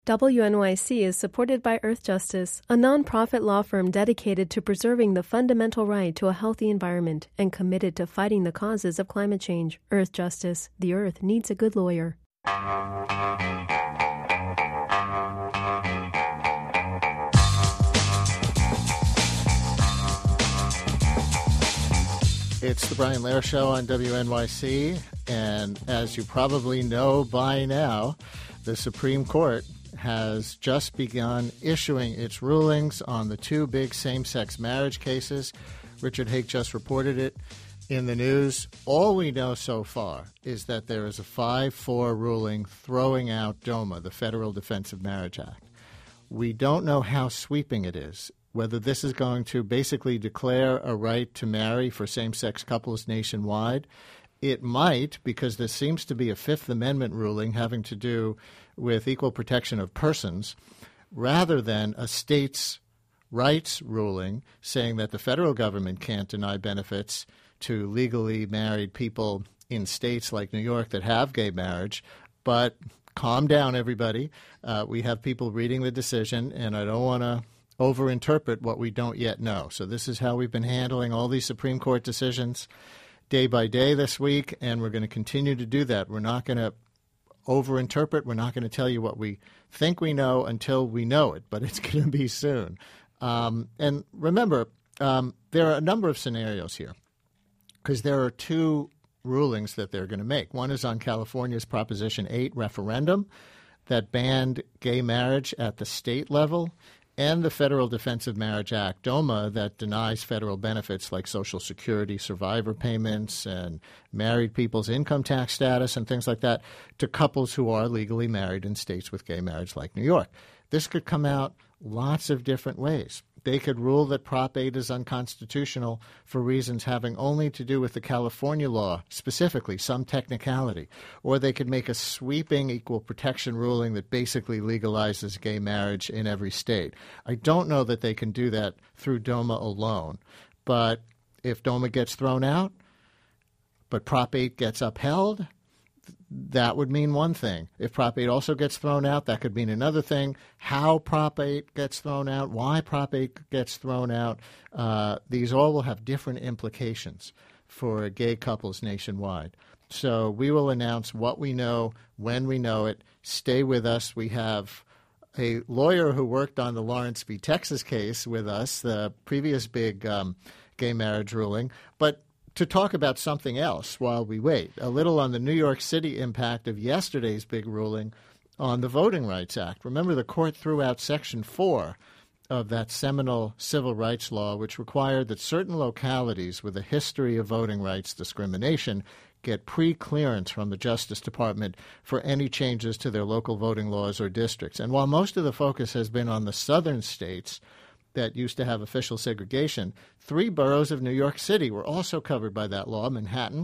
WNYC is supported by Earth Justice, a nonprofit law firm dedicated to preserving the fundamental right to a healthy environment and committed to fighting the causes of climate change. Earth Justice. The Earth needs a good lawyer. It's the Brian Lehrer Show on WNYC, and as you probably know by now, the Supreme Court has just begun issuing its rulings on the two big same-sex marriage cases. Richard Hake just reported it in the news. All we know so far is that there is a 5-4 ruling throwing out DOMA, the Federal Defense of Marriage Act. We don't know how sweeping it is, whether this is going to basically declare a right to marry for same-sex couples nationwide. It might, because there seems to be a Fifth Amendment ruling having to do with equal protection of persons, rather than a states' rights ruling saying that the federal government can't deny benefits to legally married people in states like New York that have gay marriage. But calm down, everybody. We have people reading the decision, and I don't want to overinterpret what we don't yet know. So this is how we've been handling all these Supreme Court decisions day by day this week, and we're going to continue to do that. We're not going to overinterpret. We're not going to tell you what we think we know until we know it, but it's going to be soon. And remember, there are a number of scenarios here because there are two rulings that they're going to make. One is on California's Proposition 8 referendum that banned gay marriage at the state level, and the Federal Defense of Marriage Act, DOMA, that denies federal benefits like Social Security survivor payments and married people's income tax status and things like that to couples who are legally married in states with gay marriage like New York. This could come out lots of different ways. They could rule that Prop 8 is unconstitutional for reasons having only to do with the California law, specifically some technicality. Or they could make a sweeping equal protection ruling that basically legalizes gay marriage in every state. I don't know that they can do that through DOMA alone. But if DOMA gets thrown out, but Prop 8 gets upheld, that would mean one thing. If Prop 8 also gets thrown out, that could mean another thing. How Prop 8 gets thrown out, why Prop 8 gets thrown out, these all will have different implications for gay couples nationwide. So we will announce what we know when we know it. Stay with us. We have a lawyer who worked on the Lawrence v. Texas case with us, the previous big gay marriage ruling. But to talk about something else while we wait, a little on the New York City impact of yesterday's big ruling on the Voting Rights Act. Remember, the court threw out Section 4 of that seminal civil rights law, which required that certain localities with a history of voting rights discrimination get pre-clearance from the Justice Department for any changes to their local voting laws or districts. And while most of the focus has been on the southern states that used to have official segregation, 3 boroughs of New York City were also covered by that law: Manhattan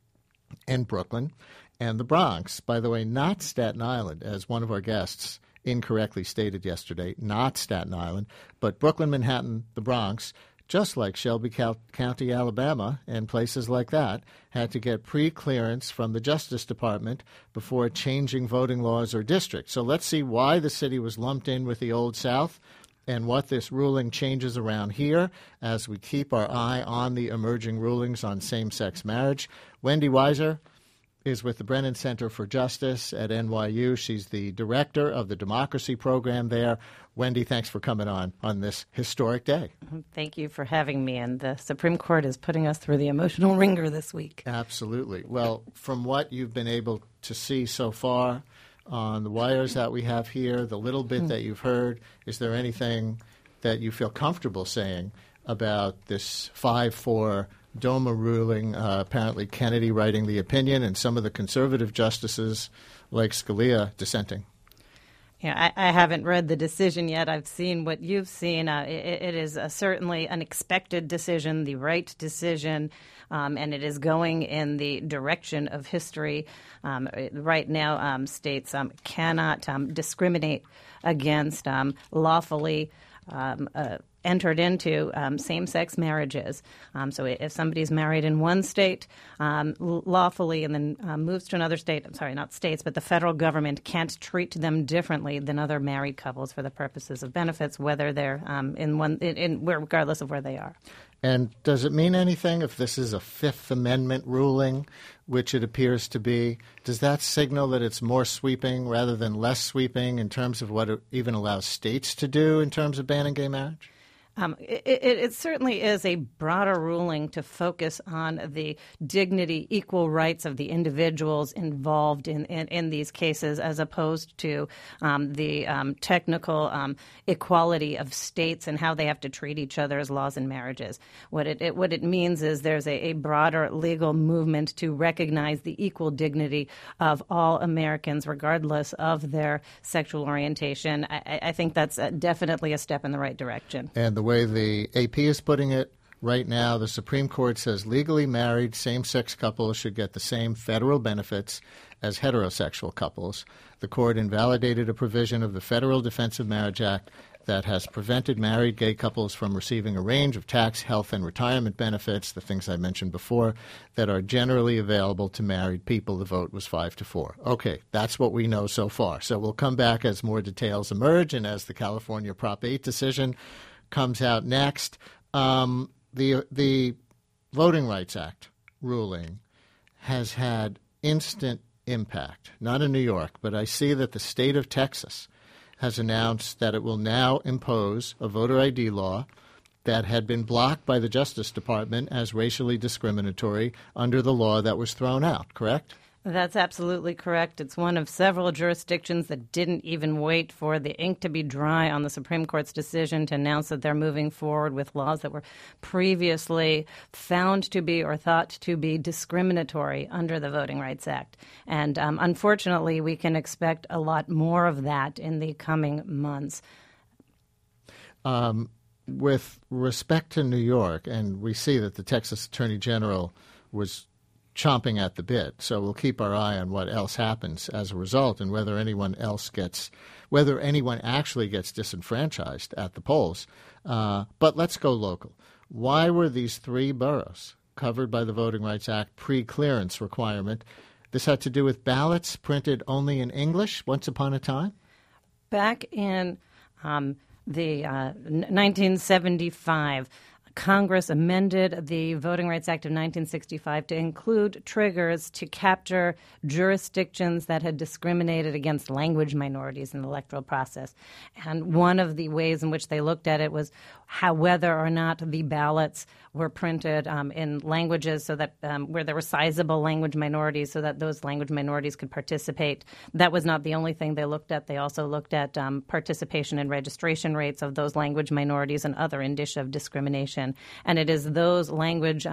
and Brooklyn and the Bronx. By the way, not Staten Island, as one of our guests incorrectly stated yesterday, not Staten Island, but Brooklyn, Manhattan, the Bronx, just like Shelby County, Alabama, and places like that, had to get pre-clearance from the Justice Department before changing voting laws or districts. So let's see why the city was lumped in with the Old South and what this ruling changes around here as we keep our eye on the emerging rulings on same-sex marriage. Wendy Weiser is with the Brennan Center for Justice at NYU. She's the director of the democracy program there. Wendy, thanks for coming on this historic day. Thank you for having me. And the Supreme Court is putting us through the emotional ringer this week. Absolutely. Well, from what you've been able to see so far on the wires that we have here, the little bit that you've heard, is there anything that you feel comfortable saying about this 5-4 DOMA ruling, apparently Kennedy writing the opinion and some of the conservative justices like Scalia dissenting? Yeah, I haven't read the decision yet. I've seen what you've seen. It is certainly an expected decision, the right decision, and it is going in the direction of history. Right now, states cannot discriminate against lawfully entered into same-sex marriages. So if somebody's married in one state lawfully and then moves to another state, I'm sorry, not states, but the federal government can't treat them differently than other married couples for the purposes of benefits, whether they're regardless of where they are. And does it mean anything if this is a Fifth Amendment ruling, which it appears to be? Does that signal that it's more sweeping rather than less sweeping in terms of what it even allows states to do in terms of banning gay marriage? It certainly is a broader ruling to focus on the dignity, equal rights of the individuals involved in these cases, as opposed to the technical equality of states and how they have to treat each other as laws and marriages. What it means is there's a broader legal movement to recognize the equal dignity of all Americans, regardless of their sexual orientation. I think that's definitely a step in the right direction. And the way the AP is putting it right now, the Supreme Court says legally married same-sex couples should get the same federal benefits as heterosexual couples. The court invalidated a provision of the Federal Defense of Marriage Act that has prevented married gay couples from receiving a range of tax, health, and retirement benefits, the things I mentioned before, that are generally available to married people. The vote was 5-4. Okay, that's what we know so far. So we'll come back as more details emerge and as the California Prop 8 decision comes out next. The Voting Rights Act ruling has had instant impact, not in New York, but I see that the state of Texas has announced that it will now impose a voter ID law that had been blocked by the Justice Department as racially discriminatory under the law that was thrown out, correct? That's absolutely correct. It's one of several jurisdictions that didn't even wait for the ink to be dry on the Supreme Court's decision to announce that they're moving forward with laws that were previously found to be or thought to be discriminatory under the Voting Rights Act. And unfortunately, we can expect a lot more of that in the coming months. With respect to New York, and we see that the Texas Attorney General was chomping at the bit. So we'll keep our eye on what else happens as a result and whether anyone actually gets disenfranchised at the polls. But let's go local. Why were these three boroughs covered by the Voting Rights Act pre-clearance requirement? This had to do with ballots printed only in English once upon a time? Back in the 1975, Congress amended the Voting Rights Act of 1965 to include triggers to capture jurisdictions that had discriminated against language minorities in the electoral process. And one of the ways in which they looked at it was whether or not the ballots were printed in languages so that where there were sizable language minorities so that those language minorities could participate. That was not the only thing they looked at. They also looked at participation and registration rates of those language minorities and other indicia of discrimination. And it is those language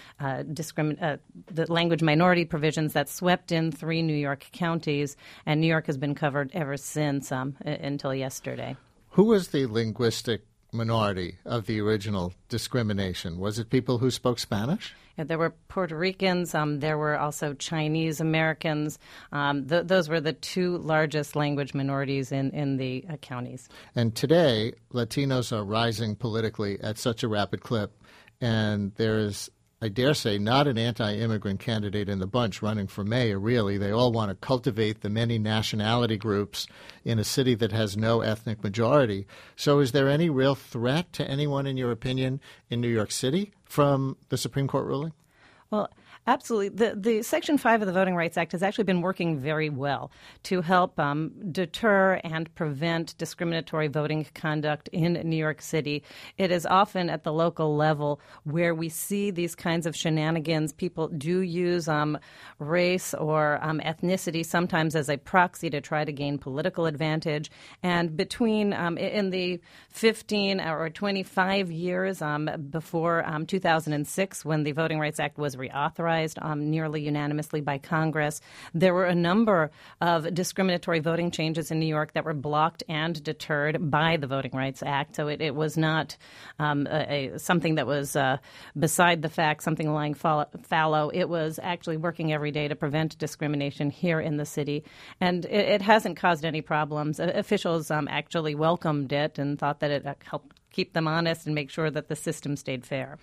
the language minority provisions that swept in 3 New York counties, and New York has been covered ever since until yesterday. Who was the linguistic minority of the original discrimination? Was it people who spoke Spanish? Yeah, there were Puerto Ricans. There were also Chinese Americans. Those were the 2 largest language minorities in the counties. And today, Latinos are rising politically at such a rapid clip, and there is, I dare say, not an anti-immigrant candidate in the bunch running for mayor, really. They all want to cultivate the many nationality groups in a city that has no ethnic majority. So is there any real threat to anyone, in your opinion, in New York City from the Supreme Court ruling? Well, absolutely. The Section 5 of the Voting Rights Act has actually been working very well to help deter and prevent discriminatory voting conduct in New York City. It is often at the local level where we see these kinds of shenanigans. People do use race or ethnicity sometimes as a proxy to try to gain political advantage. And between in the 15 or 25 years before 2006, when the Voting Rights Act was reauthorized nearly unanimously by Congress, there were a number of discriminatory voting changes in New York that were blocked and deterred by the Voting Rights Act. So it was not something that was beside the fact, something lying fallow. It was actually working every day to prevent discrimination here in the city. And it hasn't caused any problems. Officials actually welcomed it and thought that it helped keep them honest and make sure that the system stayed fair.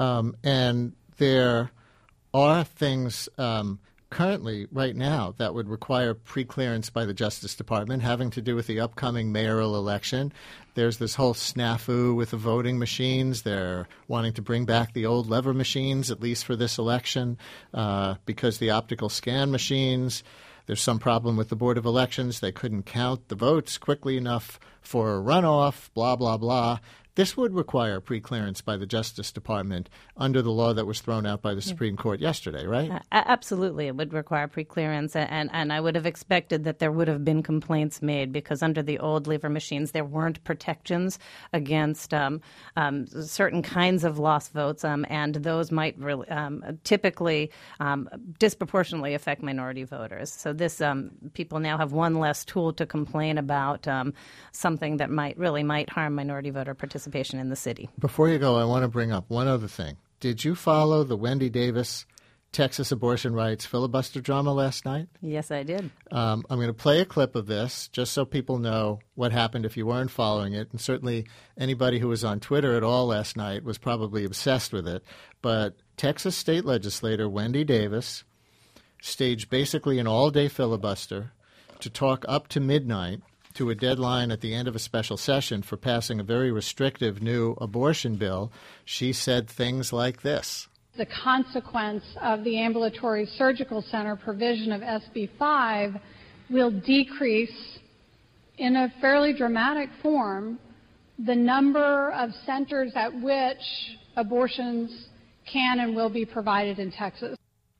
And there are things currently, right now, that would require pre-clearance by the Justice Department having to do with the upcoming mayoral election. There's this whole snafu with the voting machines. They're wanting to bring back the old lever machines, at least for this election, because the optical scan machines, there's some problem with the Board of Elections. They couldn't count the votes quickly enough for a runoff, blah, blah, blah. This would require pre-clearance by the Justice Department under the law that was thrown out by the Supreme Court yesterday, right? Absolutely. It would require pre-clearance, and I would have expected that there would have been complaints made because under the old lever machines, there weren't protections against certain kinds of lost votes, and those might really, typically disproportionately affect minority voters. So this people now have one less tool to complain about something that might harm minority voter participation in the city. Before you go, I want to bring up one other thing. Did you follow the Wendy Davis Texas abortion rights filibuster drama last night? Yes, I did. I'm going to play a clip of this just so people know what happened if you weren't following it. And certainly anybody who was on Twitter at all last night was probably obsessed with it. But Texas state legislator Wendy Davis staged basically an all-day filibuster to talk up to midnight to a deadline at the end of a special session for passing a very restrictive new abortion bill. She said things like this. The consequence of the ambulatory surgical center provision of SB 5 will decrease in a fairly dramatic form the number of centers at which abortions can and will be provided in Texas.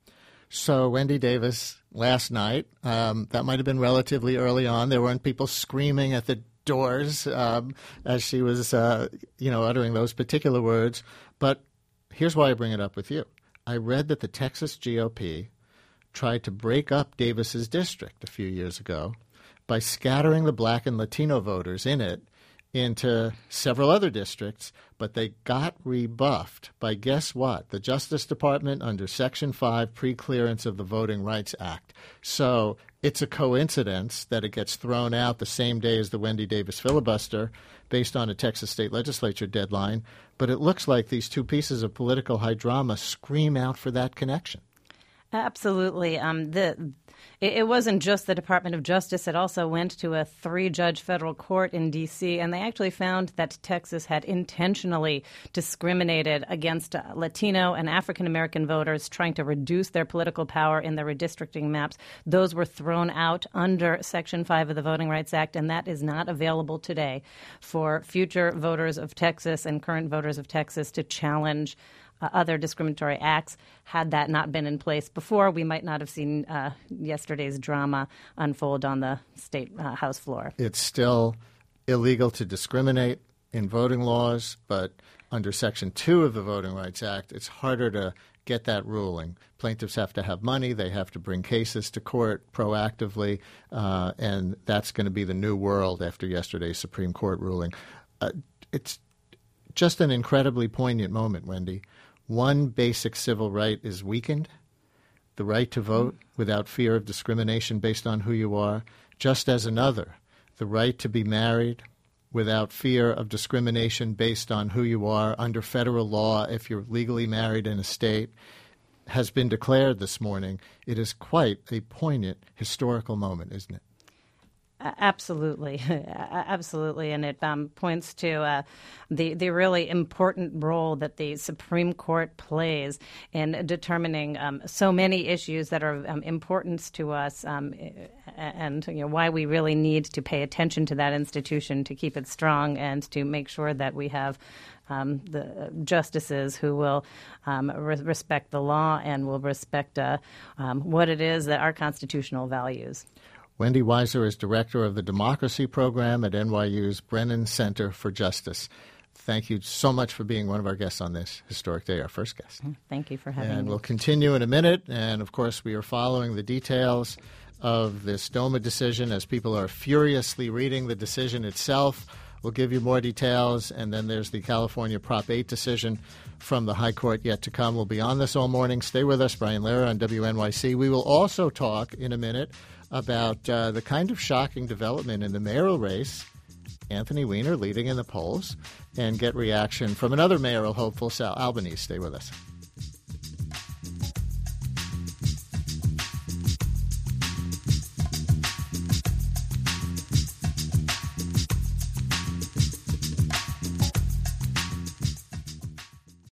So Wendy Davis last night, that might have been relatively early on. There weren't people screaming at the doors as she was, uttering those particular words. But here's why I bring it up with you. I read that the Texas GOP tried to break up Davis's district a few years ago by scattering the black and Latino voters in it into several other districts, but they got rebuffed by, guess what? The Justice Department under Section 5 pre-clearance of the Voting Rights Act. So it's a coincidence that it gets thrown out the same day as the Wendy Davis filibuster based on a Texas state legislature deadline, but it looks like these two pieces of political high drama scream out for that connection. Absolutely. It wasn't just the Department of Justice. It also went to a 3-judge federal court in D.C., and they actually found that Texas had intentionally discriminated against Latino and African-American voters trying to reduce their political power in the redistricting maps. Those were thrown out under Section 5 of the Voting Rights Act, and that is not available today for future voters of Texas and current voters of Texas to challenge other discriminatory acts. Had that not been in place before, we might not have seen yesterday's drama unfold on the state House floor. It's still illegal to discriminate in voting laws, but under Section 2 of the Voting Rights Act, it's harder to get that ruling. Plaintiffs have to have money. They have to bring cases to court proactively, and that's going to be the new world after yesterday's Supreme Court ruling. It's just an incredibly poignant moment, Wendy. One basic civil right is weakened, the right to vote without fear of discrimination based on who you are, just as another, the right to be married without fear of discrimination based on who you are under federal law if you're legally married in a state, has been declared this morning. It is quite a poignant historical moment, isn't it? Absolutely. Absolutely. And it points to the really important role that the Supreme Court plays in determining so many issues that are important to us and why we really need to pay attention to that institution to keep it strong and to make sure that we have the justices who will respect the law and will respect what it is that our constitutional values. Wendy Weiser is director of the Democracy Program at NYU's Brennan Center for Justice. Thank you so much for being one of our guests on this historic day, our first guest. Thank you for having me. And we'll continue in a minute. And, of course, we are following the details of this DOMA decision as people are furiously reading the decision itself. We'll give you more details. And then there's the California Prop 8 decision from the High Court yet to come. We'll be on this all morning. Stay with us. Brian Lehrer on WNYC. We will also talk in a minute about the kind of shocking development in the mayoral race Anthony Weiner leading in the polls, and get reaction from another mayoral hopeful, Sal Albanese. Stay with us.